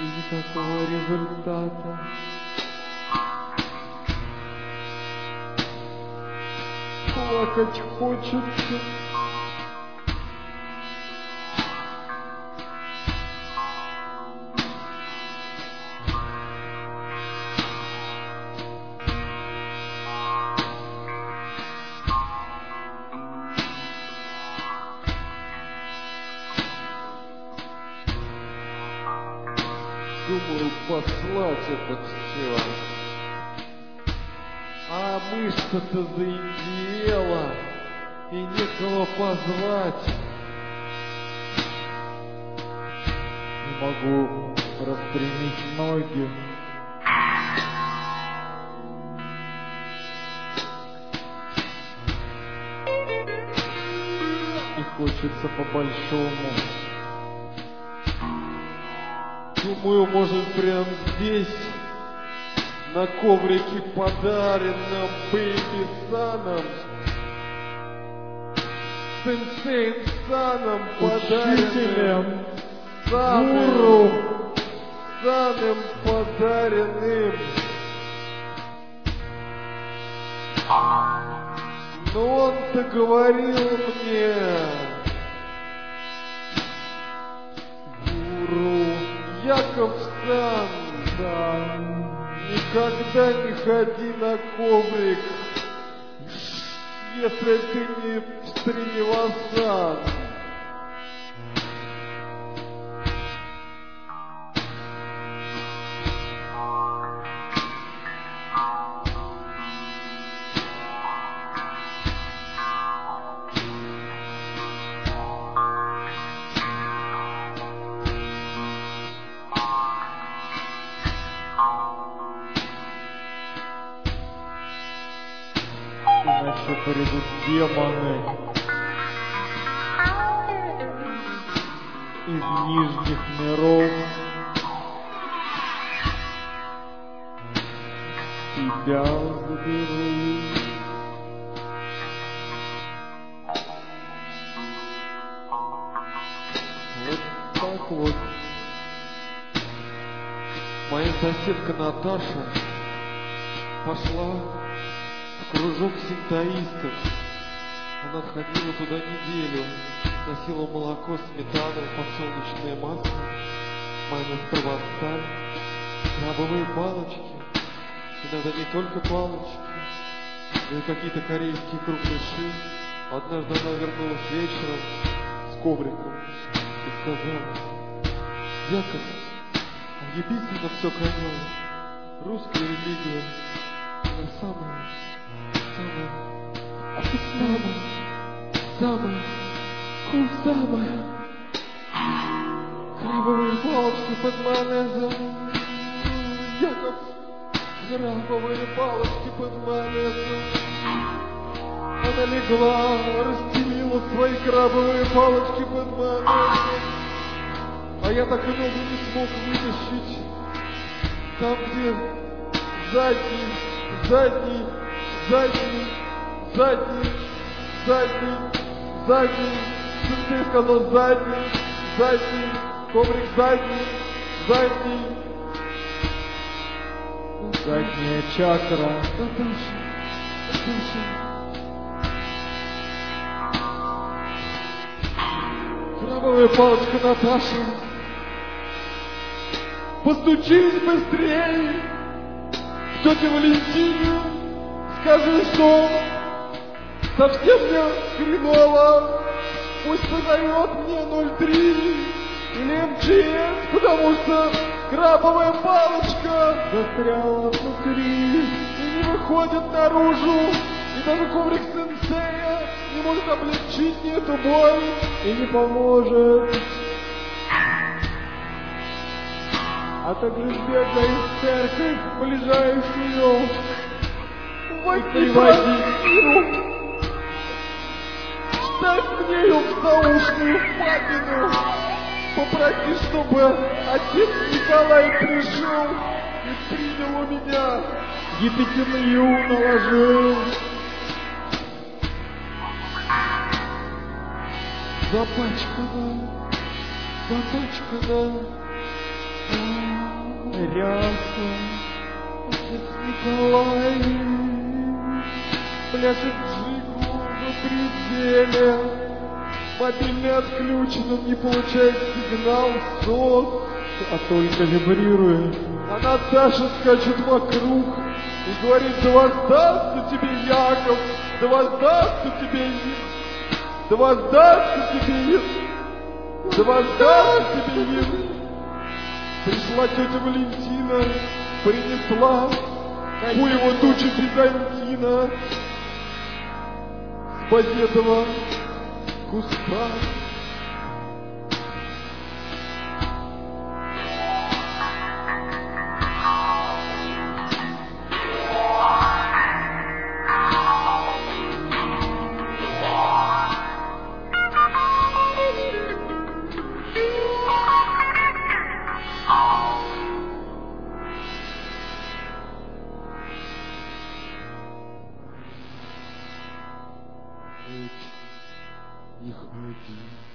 и никакого результата. Плакать хочется. Думаю, послать это все. А мышца-то заиндела, и некого позвать. Не могу распрямить ноги. И хочется по-большому. Думаю, может, прям здесь, на коврике, подаренном бэйби-саном, сенсей-саном, подаренным, саном подаренным. Но он-то говорил мне, Яков-сан, никогда не ходи на коврик, если ты не Стринивасан. Иначе придут демоны из нижних миров. Тебя заберу. Вот так вот. Моя соседка Наташа пошла в кружок синтоистов. Она ходила туда неделю, носила молоко, сметану, подсолнечное масло, майонез провансаль, крабовые палочки, иногда не только палочки, но и какие-то корейские крупыши. Однажды она вернулась вечером с ковриком и сказала: Яков, удивительно все клонило. Русская религия, она самая вкусная. Крабовые палочки под майонезом. Яков, крабовые палочки под майонезом. Она легла, расстелила свои крабовые палочки под майонезом. А я так и ногу не смог вытащить. Там, где задний, ты сказал задний, коврик задний. Задняя чакра. Наташа. Крабовая палочка Наташа. Постучись быстрее к тете Валентине. Скажи, что совсем мне хреново. Пусть позовет мне 03 или МЧС, потому что крабовая палочка застряла внутри и не выходит наружу. И даже коврик сенсея не может облегчить мне эту боль и не поможет. А также сбегай в церковь ближайшую. Возьми квартиру. Ставь мне ее в заушную впадину. Попроси, чтобы отец Николай пришел и принял у меня епитемию наложил. Запачкана. потерялся. Отец Николай пляшет джигу на пределе. Мобильный отключен, не получает сигнал СОС, а только вибрирует. А Наташа скачет вокруг и говорит: да воздастся тебе Яков, да воздастся тебе да воздастся тебе да воздастся тебе Пришла тетя Валентина, принесла у его тучи Византина с базетова куска. Не ходи.